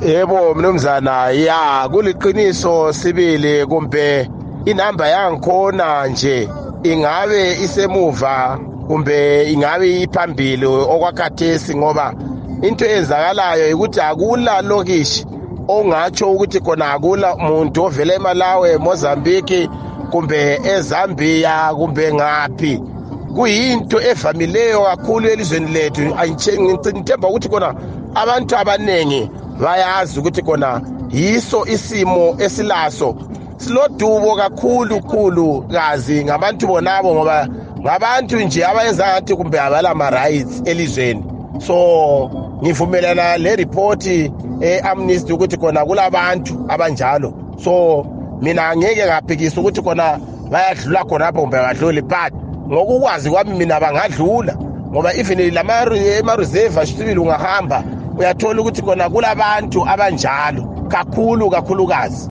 Yebo mnumzana, ya kuliqiniso sibili kumbe inamba yangikhona nje ingabe isemuva kumbe ingabe iphambili okwakhathesi, ngoba into eyenzakalayo ukuthi akula lokishi ongatsho ukuthi khona akula muntu ovela eMalawi, Mozambique kumbe eZambia kumbe ngaphi. Kuyinto evamileyo kakhulu elizweni lethu. Ngithemba ukuthi khona abantu abanengi bayazi ukuthi khona yiso isimo esilaso. Silodubo kakhulu kazi ngabantu bonabo, ngoba ngabantu nje abayenza ngathi kumbe abala ma-rights elizweni. So ngivumelana le report Amnesty ukuthi khona kulabantu abanjalo. So mina ngeke ngaphikisa ukuthi khona bayadlula khona apho kumbe badlule, but ngokukwazi kwami mina bangadlula, ngoba even ema-reserve asibili ungahamba uyathola ukuthi khona kulabantu abanjalo kakhulukazi.